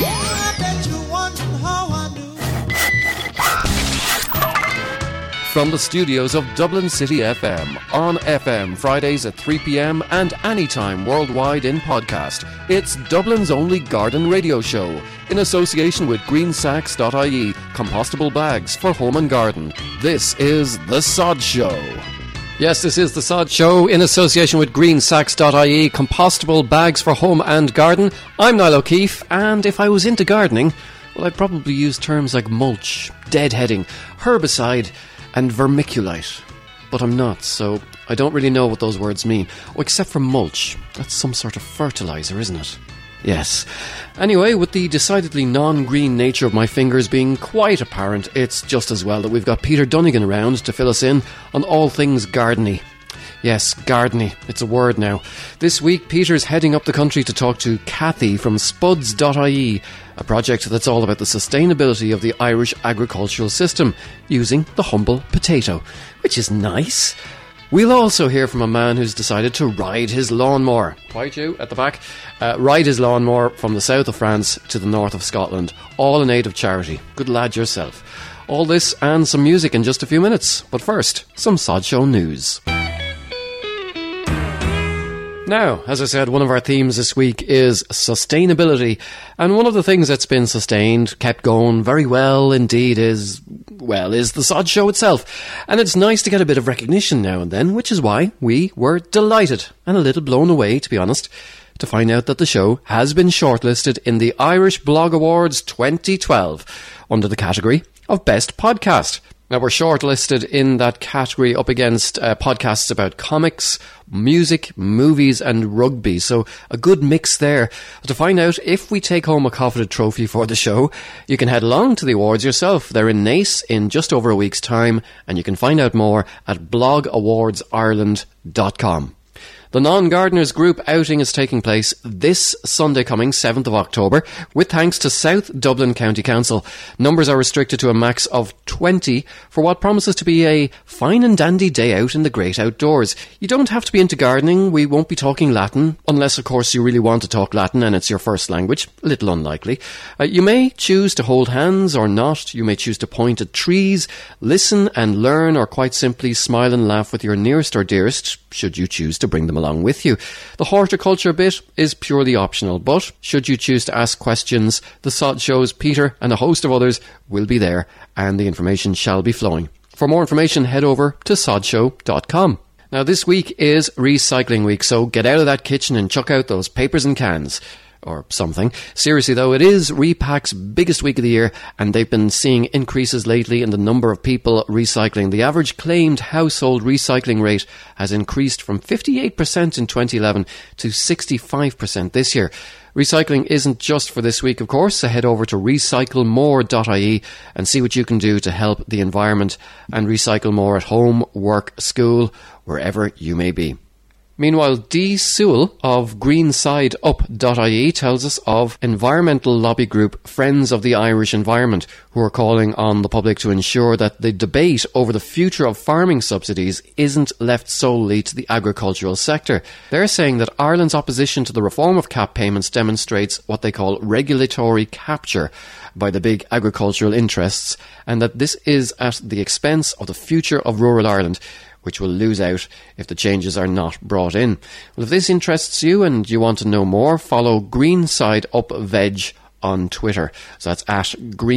From the studios of Dublin City FM, on FM Fridays at 3 p.m. and anytime worldwide in podcast, it's Dublin's only garden radio show, in association with greensacks.ie, compostable bags for home and garden. This is The Sod Show. Yes, this is The Sod Show, in association with greensacks.ie, compostable bags for home and garden. I'm Niall O'Keefe, and if I was into gardening, well, I'd probably use terms like mulch, deadheading, herbicide, and vermiculite. But I'm not, so I don't really know what those words mean. Oh, except for mulch. That's some sort of fertiliser, isn't it? Yes. Anyway, with the decidedly non-green nature of my fingers being quite apparent, it's just as well that we've got Peter Dunnigan around to fill us in on all things gardeny. Yes, gardeny. It's a word now. This week, Peter's heading up the country to talk to Kathy from Spuds.ie, a project that's all about the sustainability of the Irish agricultural system, using the humble potato, which is nice. We'll also hear from a man who's decided to ride his lawnmower. Quite you, at the back. Ride his lawnmower from the south of France to the north of Scotland, all in aid of charity. Good lad yourself. All this and some music in just a few minutes. But first, some Sod Show news. Now, as I said, one of our themes this week is sustainability, and one of the things that's been sustained, kept going very well indeed is the Sod Show itself. And it's nice to get a bit of recognition now and then, which is why we were delighted, and a little blown away, to be honest, to find out that the show has been shortlisted in the Irish Blog Awards 2012 under the category of Best Podcast. Now, we're shortlisted in that category up against podcasts about comics, music, movies and rugby. So a good mix there. To find out if we take home a coveted trophy for the show, you can head along to the awards yourself. They're in Naas in just over a week's time, and you can find out more at blogawardsireland.com. The Non-Gardeners Group outing is taking place this Sunday coming, 7th of October, with thanks to South Dublin County Council. Numbers are restricted to a max of 20 for what promises to be a fine and dandy day out in the great outdoors. You don't have to be into gardening. We won't be talking Latin, unless, of course, you really want to talk Latin and it's your first language. A little unlikely. You may choose to hold hands or not. You may choose to point at trees, listen and learn, or quite simply smile and laugh with your nearest or dearest, should you choose to bring them along with you. The horticulture bit is purely optional, but should you choose to ask questions, the Sod Show's Peter and a host of others will be there, and the information shall be flowing. For more information, head over to sodshow.com. Now, this week is Recycling Week, so get out of that kitchen and chuck out those papers and cans. Or something. Seriously though, it is Repack's biggest week of the year, and they've been seeing increases lately in the number of people recycling. The average claimed household recycling rate has increased from 58% in 2011 to 65% this year. Recycling isn't just for this week, of course, so head over to recyclemore.ie and see what you can do to help the environment and recycle more at home, work, school, wherever you may be. Meanwhile, Dee Sewell of greensideup.ie tells us of environmental lobby group Friends of the Irish Environment, who are calling on the public to ensure that the debate over the future of farming subsidies isn't left solely to the agricultural sector. They're saying that Ireland's opposition to the reform of CAP payments demonstrates what they call regulatory capture by the big agricultural interests, and that this is at the expense of the future of rural Ireland, which will lose out if the changes are not brought in. Well, if this interests you and you want to know more, follow GreensideUpVeg on Twitter. So that's at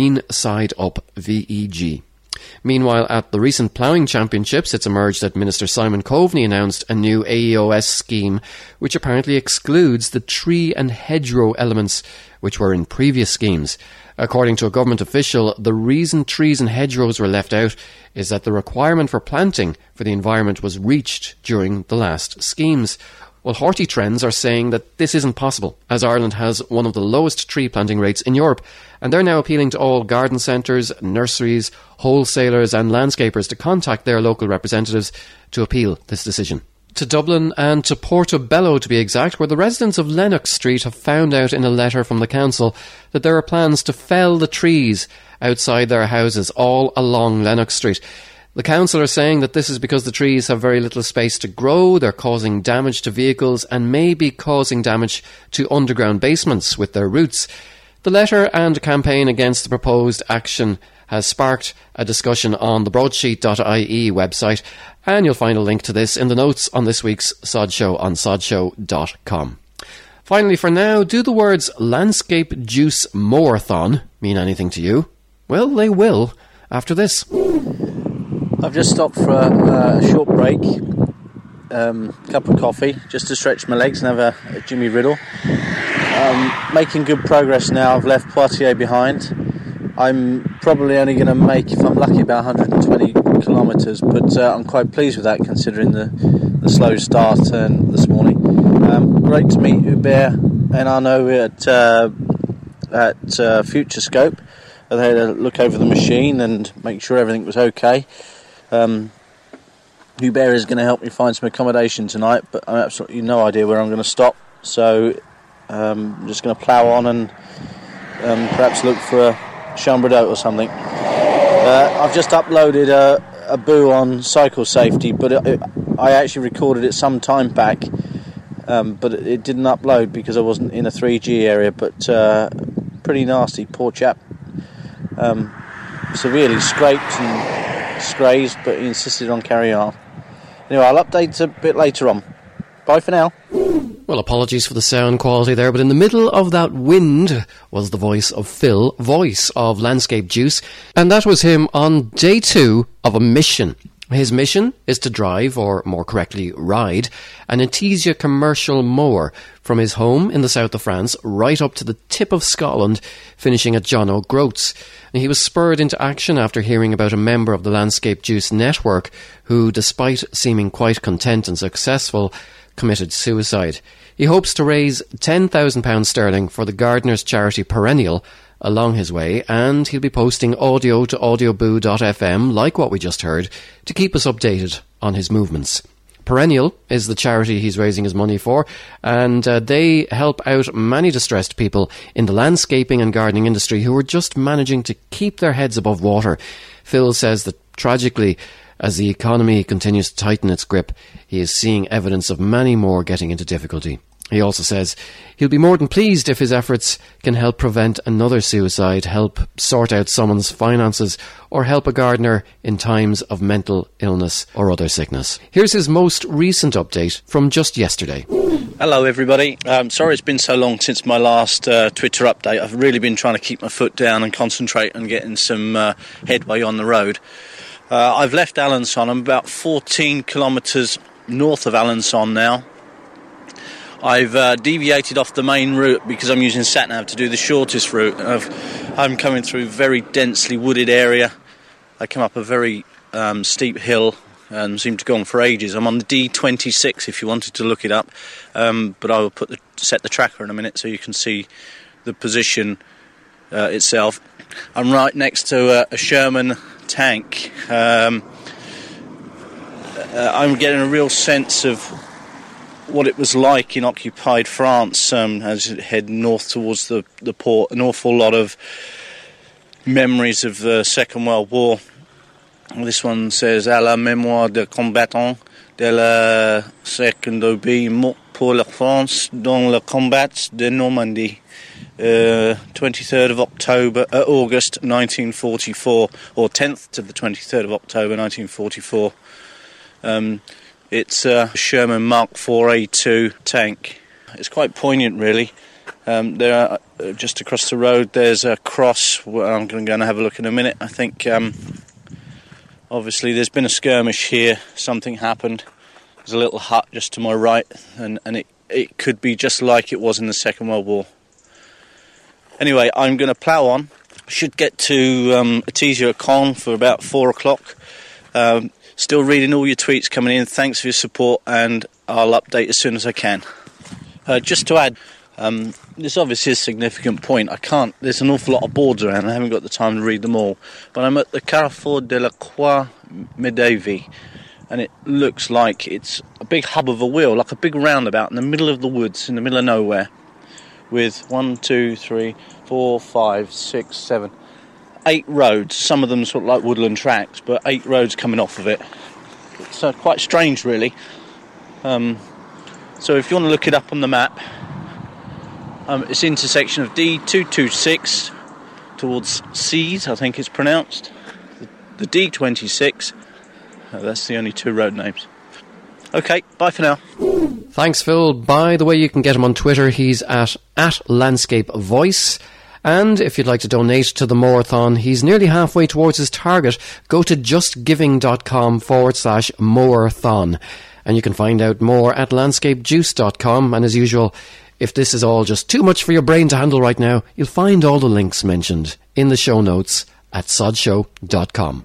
GreensideUpVeg. Meanwhile, at the recent ploughing championships, it's emerged that Minister Simon Coveney announced a new AEOS scheme which apparently excludes the tree and hedgerow elements which were in previous schemes. According to a government official, the reason trees and hedgerows were left out is that the requirement for planting for the environment was reached during the last schemes. Well, HortiTrends are saying that this isn't possible, as Ireland has one of the lowest tree planting rates in Europe, and they're now appealing to all garden centres, nurseries, wholesalers and landscapers to contact their local representatives to appeal this decision. To Dublin and to Portobello, to be exact, where the residents of Lennox Street have found out in a letter from the council that there are plans to fell the trees outside their houses all along Lennox Street. The council are saying that this is because the trees have very little space to grow, they're causing damage to vehicles and may be causing damage to underground basements with their roots. The letter and campaign against the proposed action has sparked a discussion on the broadsheet.ie website, and you'll find a link to this in the notes on this week's Sod Show on sodshow.com. Finally, for now, do the words Landscape Juice Mowathon mean anything to you? Well, they will after this. I've just stopped for a short break, cup of coffee, just to stretch my legs and have a Jimmy Riddle. Making good progress now. I've left Poitiers behind. I'm probably only going to make, if I'm lucky, about 120 kilometres, but I'm quite pleased with that considering the slow start this morning. Great to meet Hubert and Arnaud at Futurescope. They had a look over the machine and make sure everything was okay. Hubert is going to help me find some accommodation tonight, but I have absolutely no idea where I'm going to stop, so I'm just going to plough on and perhaps look for a Chambre-d'Hôte or something. I've just uploaded a boo on cycle safety, but I actually recorded it some time back, but it didn't upload because I wasn't in a 3G area, but pretty nasty, poor chap. Severely scraped and scrazed, but he insisted on carrying on. Anyway, I'll update a bit later on. Bye for now. Well, apologies for the sound quality there, but in the middle of that wind was the voice of Phil, voice of Landscape Juice, and that was him on day 2 of a mission. His mission is to drive, or more correctly, ride, an Artesia commercial mower from his home in the south of France right up to the tip of Scotland, finishing at John O'Groats. He was spurred into action after hearing about a member of the Landscape Juice network who, despite seeming quite content and successful, committed suicide. He hopes to raise £10,000 sterling for the gardener's charity Perennial along his way, and he'll be posting audio to audioboo.fm, like what we just heard, to keep us updated on his movements. Perennial is the charity he's raising his money for, and they help out many distressed people in the landscaping and gardening industry who are just managing to keep their heads above water. Phil says that, tragically, as the economy continues to tighten its grip, he is seeing evidence of many more getting into difficulty. He also says he'll be more than pleased if his efforts can help prevent another suicide, help sort out someone's finances, or help a gardener in times of mental illness or other sickness. Here's his most recent update from just yesterday. Hello everybody. Sorry it's been so long since my last Twitter update. I've really been trying to keep my foot down and concentrate on getting some headway on the road. I've left Alençon. I'm about 14 kilometres north of Alençon now. I've deviated off the main route because I'm using SatNav to do the shortest route. I'm coming through a very densely wooded area. I come up a very steep hill and seem to go on for ages. I'm on the D26 if you wanted to look it up, but I will set the tracker in a minute so you can see the position itself. I'm right next to a Sherman tank. I'm getting a real sense of what it was like in occupied France as you head north towards the port. An awful lot of memories of the Second World War. This one says, à la mémoire des combattants de la Seconde Guerre morts pour la France dans le combat de Normandie. 23rd of August 1944, or 10th to the 23rd of October 1944. It's a Sherman Mark IV-A2 tank. It's quite poignant, really. There are, just across the road, there's a cross where I'm going to go and have a look in a minute. I think, obviously, there's been a skirmish here. Something happened. There's a little hut just to my right, and it could be just like it was in the Second World War. Anyway, I'm going to plough on. I should get to Artesia for about 4 o'clock. Still reading all your tweets coming in. Thanks for your support, and I'll update as soon as I can. Just to add, this obviously is a significant point. There's an awful lot of boards around. I haven't got the time to read them all. But I'm at the Carrefour de la Croix-Médavy, and it looks like it's a big hub of a wheel, like a big roundabout in the middle of the woods, in the middle of nowhere, with 8 roads. Some of them sort of like woodland tracks, but 8 roads coming off of it. It's quite strange, really. So if you want to look it up on the map, It's the intersection of D226 towards Seas, I think it's pronounced. The D26. That's the only two road names. Okay, bye for now. Thanks, Phil. By the way, you can get him on Twitter. He's at Landscape Voice. And if you'd like to donate to the Mowerthon, he's nearly halfway towards his target. Go to justgiving.com/Mowerthon. And you can find out more at landscapejuice.com. And as usual, if this is all just too much for your brain to handle right now, you'll find all the links mentioned in the show notes at sodshow.com.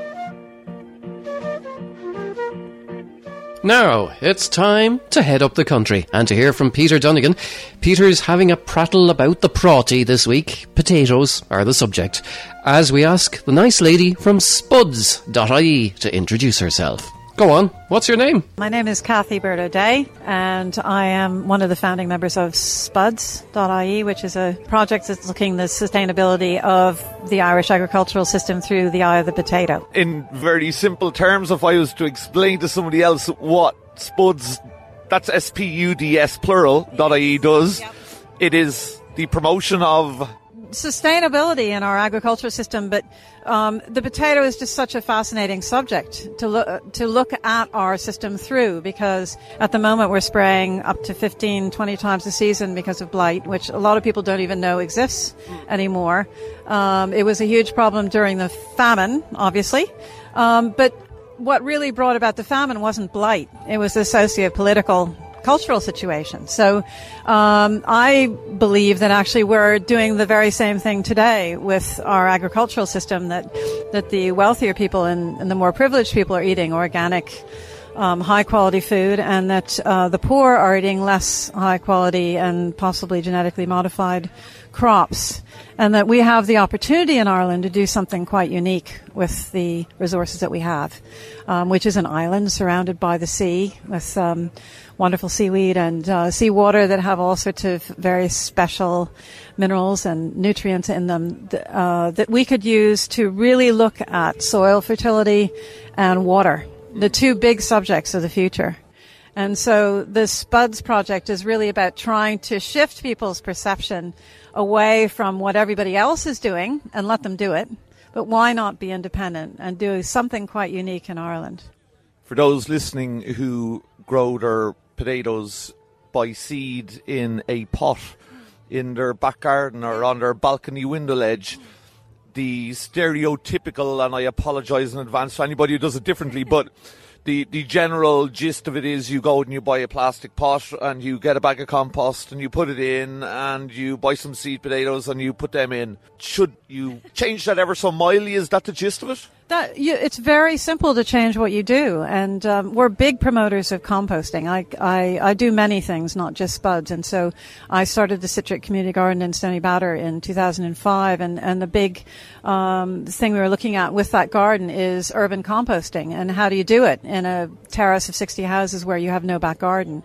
Now, it's time to head up the country and to hear from Peter Dunnigan. Peter's having a prattle about the praughty this week. Potatoes are the subject, as we ask the nice lady from spuds.ie to introduce herself. Go on, what's your name? My name is Kathy Bird O'Day, and I am one of the founding members of spuds.ie, which is a project that's looking at the sustainability of the Irish agricultural system through the eye of the potato. In very simple terms, if I was to explain to somebody else what spuds, that's SPUDS plural.ie does, it is the promotion of sustainability in our agricultural system, but the potato is just such a fascinating subject to look at our system through, because at the moment we're spraying up to 15-20 times a season because of blight, which a lot of people don't even know exists anymore. It was a huge problem during the famine, obviously, but what really brought about the famine wasn't blight. It was the socio-political cultural situation. So I believe that actually we're doing the very same thing today with our agricultural system, that the wealthier people and the more privileged people are eating organic, high quality food, and that the poor are eating less high quality and possibly genetically modified crops, and that we have the opportunity in Ireland to do something quite unique with the resources that we have, which is an island surrounded by the sea with wonderful seaweed and seawater that have all sorts of very special minerals and nutrients in them that we could use to really look at soil fertility and water, the two big subjects of the future. And so the SPUDS project is really about trying to shift people's perception away from what everybody else is doing and let them do it. But why not be independent and do something quite unique in Ireland? For those listening who grow their potatoes by seed in a pot in their back garden or on their balcony window ledge, the stereotypical, and I apologise in advance to anybody who does it differently, but the general gist of it is you go and you buy a plastic pot and you get a bag of compost and you put it in and you buy some seed potatoes and you put them in. Should you change that ever so mildly? Is that the gist of it? It's very simple to change what you do, and we're big promoters of composting. I do many things, not just spuds, and so I started the Citric Community Garden in Stony Batter in 2005, and the big thing we were looking at with that garden is urban composting, and how do you do it in a terrace of 60 houses where you have no back garden.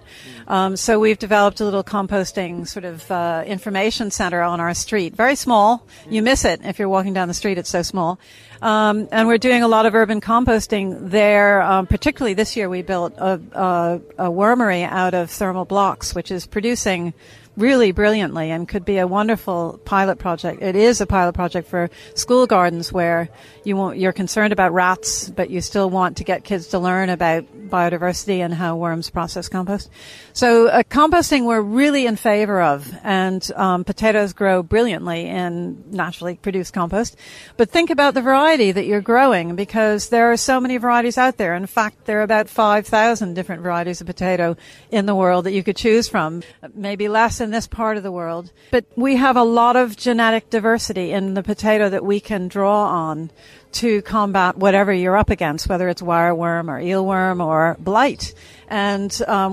So we've developed a little composting sort of information center on our street, very small. You miss it if you're walking down the street, it's so small. And we're doing a lot of urban composting there. Particularly this year, we built a wormery out of thermal blocks, which is producing really brilliantly and could be a wonderful pilot project. It is a pilot project for school gardens where you're concerned about rats, but you still want to get kids to learn about biodiversity and how worms process compost. So composting we're really in favor of, and potatoes grow brilliantly in naturally produced compost. But think about the variety that you're growing, because there are so many varieties out there. In fact, there are about 5,000 different varieties of potato in the world that you could choose from, maybe less in this part of the world. But we have a lot of genetic diversity in the potato that we can draw on to combat whatever you're up against, whether it's wireworm or eelworm or blight. And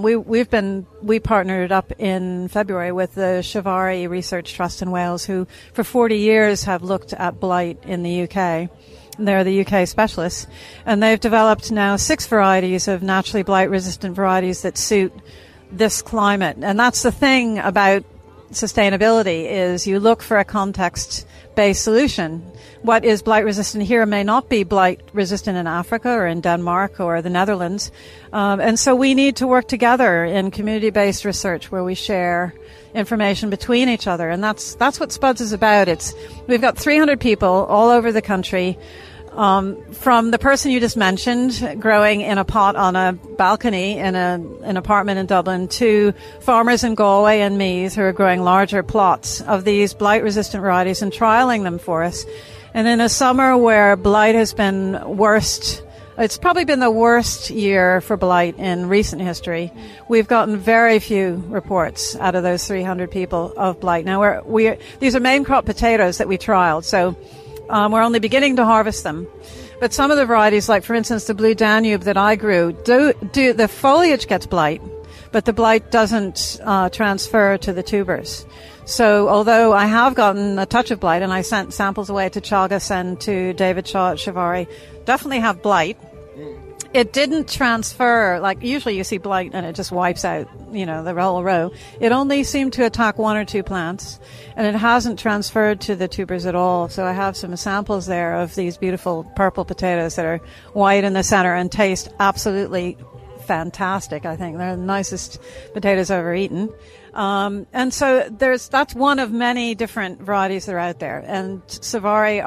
we partnered up in February with the Shivari Research Trust in Wales, who for 40 years have looked at blight in the UK. They're the UK specialists, and they've developed now 6 varieties of naturally blight-resistant varieties that suit this climate. And that's the thing about sustainability, is you look for a context-based solution. What is blight-resistant here may not be blight-resistant in Africa or in Denmark or the Netherlands. And so we need to work together in community-based research where we share information between each other. And that's what Spuds is about. We've got 300 people all over the country, from the person you just mentioned growing in a pot on a balcony in an apartment in Dublin, to farmers in Galway and Meath who are growing larger plots of these blight-resistant varieties and trialing them for us. And in a summer where blight has been worst, it's probably been the worst year for blight in recent history. We've gotten very few reports out of those 300 people of blight. Now, these are main crop potatoes that we trialed, so we're only beginning to harvest them. But some of the varieties, like, for instance, the Blue Danube that I grew, the foliage gets blight, but the blight doesn't transfer to the tubers. So although I have gotten a touch of blight, and I sent samples away to Teagasc and to David Shaw at Shivari, definitely have blight. It didn't transfer, like usually you see blight and it just wipes out, the whole row. It only seemed to attack one or two plants, and it hasn't transferred to the tubers at all. So I have some samples there of these beautiful purple potatoes that are white in the center and taste absolutely fantastic. I think they're the nicest potatoes I've ever eaten. And so that's one of many different varieties that are out there. And Shivari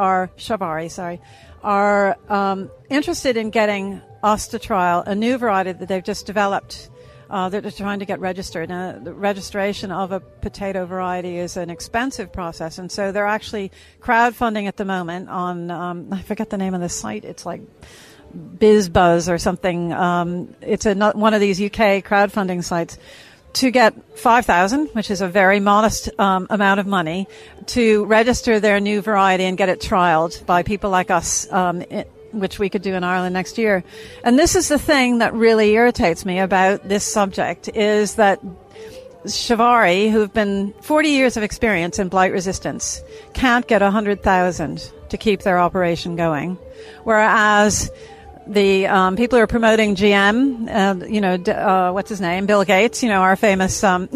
are interested in getting us to trial a new variety that they've just developed that they're trying to get registered. Now, the registration of a potato variety is an expensive process, and so they're actually crowdfunding at the moment on, I forget the name of the site, it's like BizBuzz or something. It's one of these UK crowdfunding sites, to get 5,000, which is a very modest amount of money, to register their new variety and get it trialed by people like us, which we could do in Ireland next year. And this is the thing that really irritates me about this subject, is that Shivari, who've been 40 years of experience in blight resistance, can't get 100,000 to keep their operation going, whereas the people who are promoting GM, what's his name, Bill Gates, our famous man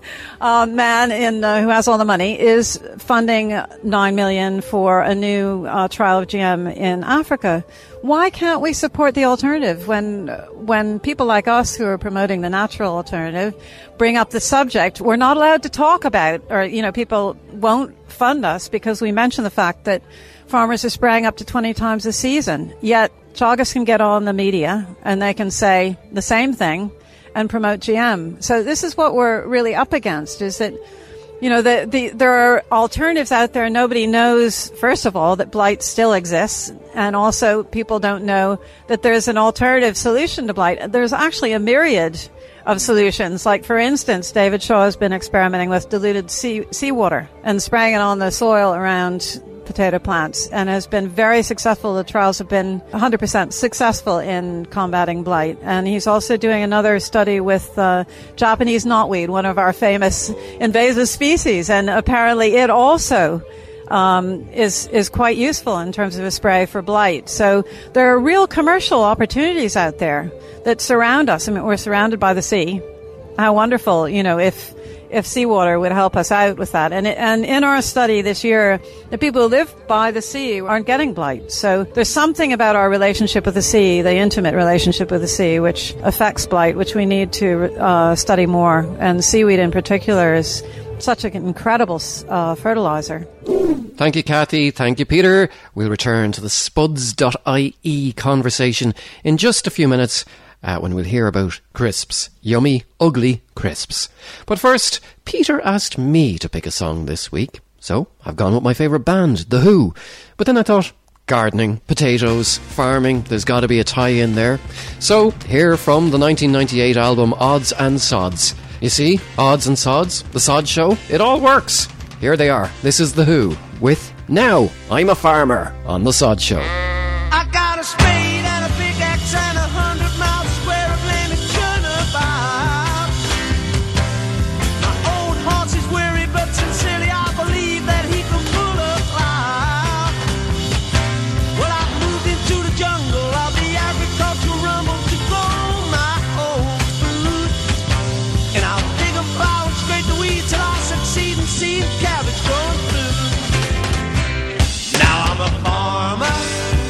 who has all the money, is funding $9 million for a new trial of GM in Africa. Why can't we support the alternative when people like us who are promoting the natural alternative bring up the subject? We're not allowed to talk about, or people won't fund us because we mention the fact that farmers are spraying up to 20 times a season, yet Teagasc can get on the media and they can say the same thing and promote GM. So this is what we're really up against, is that, there are alternatives out there. Nobody knows, first of all, that blight still exists. And also people don't know that there's an alternative solution to blight. There's actually a myriad of solutions. Like, for instance, David Shaw has been experimenting with diluted seawater and spraying it on the soil around potato plants, and has been very successful. The trials have been 100% successful in combating blight. And he's also doing another study with Japanese knotweed, one of our famous invasive species, and apparently it also is quite useful in terms of a spray for blight. So there are real commercial opportunities out there that surround us. I mean, we're surrounded by the sea. How wonderful, if seawater would help us out with that. And in our study this year, the people who live by the sea aren't getting blight. So there's something about our relationship with the sea, the intimate relationship with the sea, which affects blight, which we need to study more. And seaweed in particular is such an incredible fertilizer. Thank you, Kathy. Thank you, Peter. We'll return to the spuds.ie conversation in just a few minutes, when we'll hear about crisps. Yummy, ugly crisps. But first, Peter asked me to pick a song this week, so I've gone with my favourite band, The Who. But then I thought, gardening, potatoes, farming, there's got to be a tie-in there. So, here from the 1998 album Odds and Sods. You see, Odds and Sods, The Sod Show, it all works. Here they are. This is The Who with Now I'm a Farmer on The Sod Show. I got a spade and a big axe and 100 miles square of land to turn about. My old horse is weary, but sincerely I believe that he can pull a plow. Well, I've moved into the jungle of the agricultural rumble to grow my own food. And I'll dig a plow and scrape the weeds till I succeed in seeing cabbage growing through. Now I'm a farmer.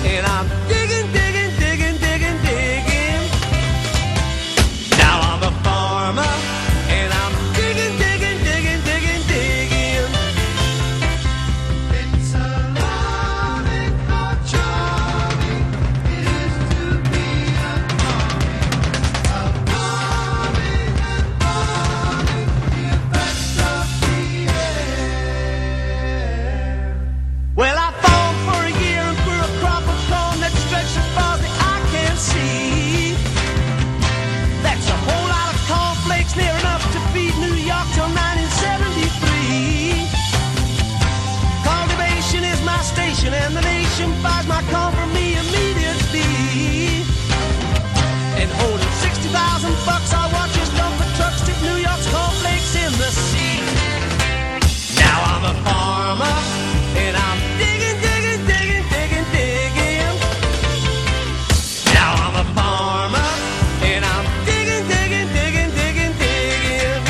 nation, and the nation buys my call from me immediately. And holding $60,000, I watch his dumper trucks tip New York's cornflakes in the sea. Now I'm a farmer, and I'm digging, digging, digging, digging, digging. Now I'm a farmer, and I'm digging, digging, digging, digging, digging.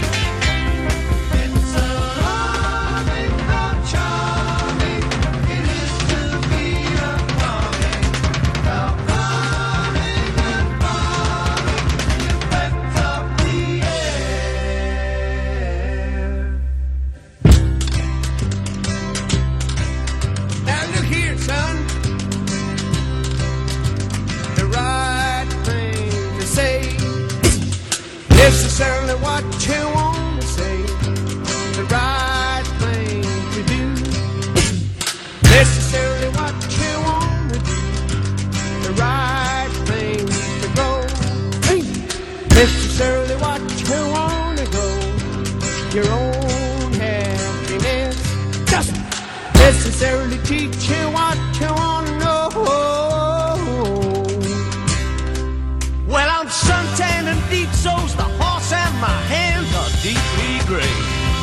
It's a loving, how charming it is to be a farming, how farming and farming the effect of the air. Now look here, son. The right thing to say, necessarily what you want to say. The right thing to do, necessarily what you want to do. The right thing to go, necessarily what you want to go. Your own happiness doesn't necessarily teach you what you want to know. Well, I'm suntan and deep, so's the horse, and my hands are deeply gray.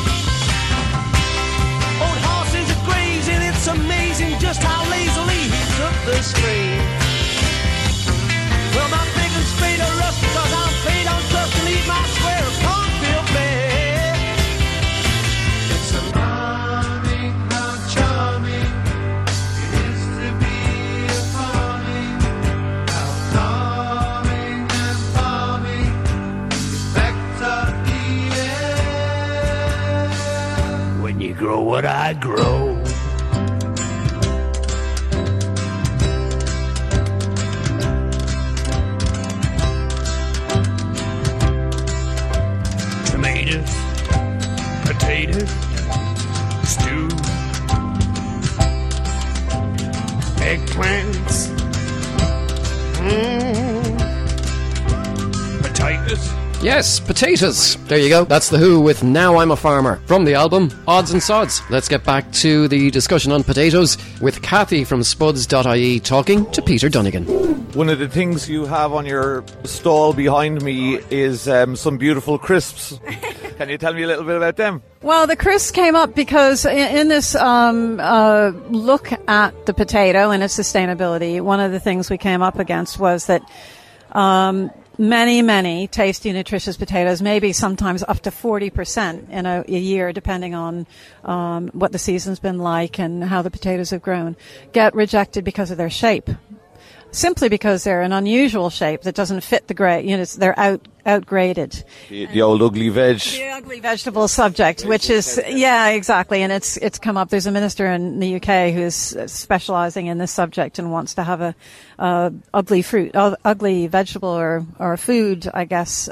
Old horses are grazing, it's amazing just how lazily he took the strain. Well, my pick and spade are rust because I'm paid on trust to leave my square of cornfield bare. It's alarming how charming it is to be a farming, how farming and farming effects of the air. When you grow what I grow, tomatoes, potatoes, stew, eggplants, potatoes. Yes, potatoes. There you go. That's The Who with Now I'm a Farmer from the album Odds and Sods. Let's get back to the discussion on potatoes with Kathy from spuds.ie talking to Peter Dunnigan. One of the things you have on your stall behind me is some beautiful crisps. Can you tell me a little bit about them? Well, the crisps came up because in this look at the potato and its sustainability, one of the things we came up against was that many tasty, nutritious potatoes, maybe sometimes up to 40% in a year, depending on what the season's been like and how the potatoes have grown, get rejected because of their shape. Simply because they're an unusual shape that doesn't fit the grade. You know, they're outgraded. The old ugly veg. The ugly vegetable subject, which is, yeah, exactly. And it's come up. There's a minister in the UK who's specializing in this subject and wants to have a ugly vegetable or food, I guess,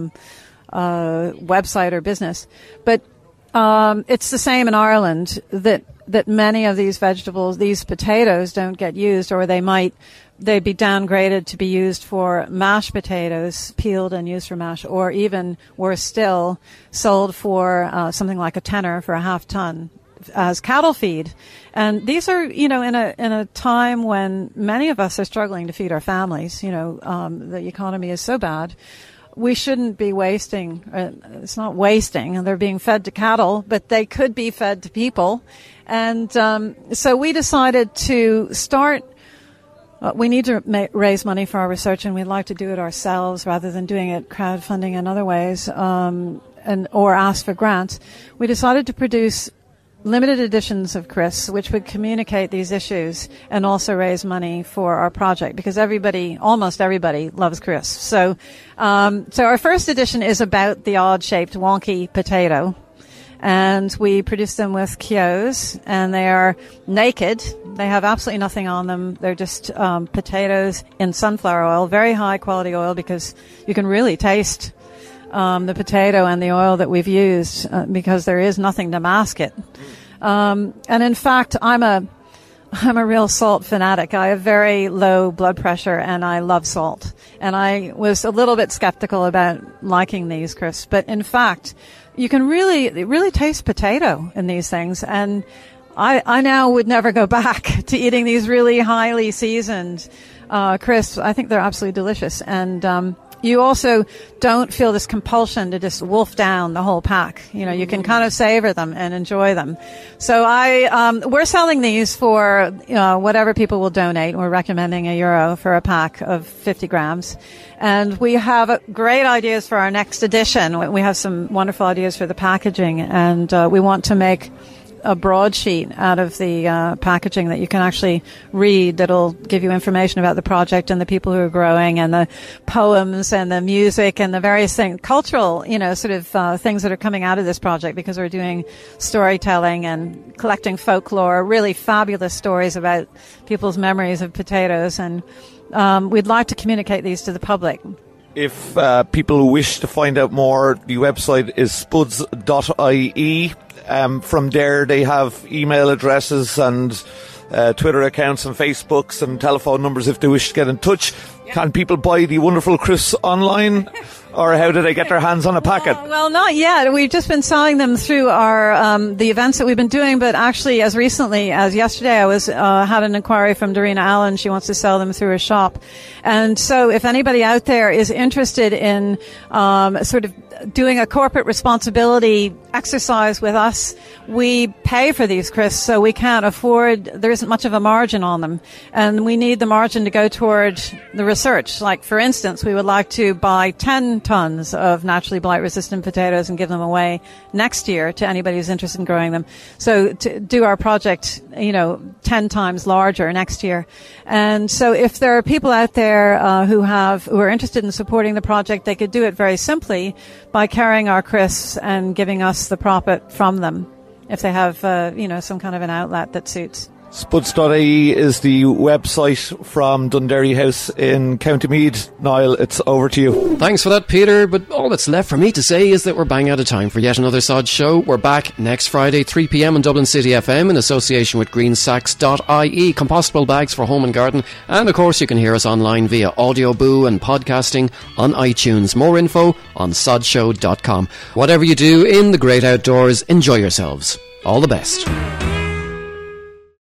website or business. But it's the same in Ireland that many of these vegetables, these potatoes, don't get used, or they'd be downgraded to be used for mashed potatoes, peeled and used for mash, or even worse still, sold for something like a tenner for a half ton as cattle feed. And these are, in a time when many of us are struggling to feed our families. The economy is so bad. We shouldn't be wasting. It's not wasting, and they're being fed to cattle, but they could be fed to people. And so we decided to start. We need to raise money for our research, and we'd like to do it ourselves rather than doing it crowdfunding in other ways, or ask for grants. We decided to produce limited editions of crisps, which would communicate these issues and also raise money for our project, because almost everybody loves crisps. So our first edition is about the odd-shaped, wonky potato. And we produce them with Keoghs, and they are naked. They have absolutely nothing on them. They're just potatoes in sunflower oil, very high quality oil, because you can really taste the potato and the oil that we've used because there is nothing to mask it. And in fact, I'm a real salt fanatic. I have very low blood pressure, and I love salt. And I was a little bit skeptical about liking these crisps, but in fact, you can really taste potato in these things. And I now would never go back to eating these really highly seasoned crisps. I think they're absolutely delicious. And you also don't feel this compulsion to just wolf down the whole pack. You can kind of savor them and enjoy them. So we're selling these for whatever people will donate. We're recommending €1 for a pack of 50 grams. And we have great ideas for our next edition. We have some wonderful ideas for the packaging, and we want to make a broadsheet out of the packaging that you can actually read, that'll give you information about the project and the people who are growing, and the poems and the music and the various things, cultural, things that are coming out of this project, because we're doing storytelling and collecting folklore, really fabulous stories about people's memories of potatoes, and we'd like to communicate these to the public. If people wish to find out more, the website is spuds.ie. From there, they have email addresses and Twitter accounts and Facebooks and telephone numbers if they wish to get in touch. Can people buy the wonderful crisps online? Or how do they get their hands on a packet? Well, not yet. We've just been selling them through our the events that we've been doing. But actually, as recently as yesterday, I had an inquiry from Darina Allen. She wants to sell them through her shop. And so if anybody out there is interested in sort of doing a corporate responsibility exercise with us, we pay for these crisps, so we can't afford, there isn't much of a margin on them. And we need the margin to go toward the research. Like, for instance, we would like to buy 10 tons of naturally blight-resistant potatoes and give them away next year to anybody who's interested in growing them. So to do our project, 10 times larger next year. And so if there are people out there who are interested in supporting the project, they could do it very simply by carrying our crisps and giving us the profit from them, if they have, some kind of an outlet that suits. Spuds.ie is the website from Dundairy House in County Meath. Niall, it's over to you. Thanks for that, Peter, but all that's left for me to say is that we're bang out of time for yet another Sod Show. We're back next Friday, 3 p.m. on Dublin City FM in association with greensacks.ie, compostable bags for home and garden, and of course you can hear us online via Audio Boo and podcasting on iTunes. More info on sodshow.com. Whatever you do in the great outdoors, enjoy yourselves. All the best.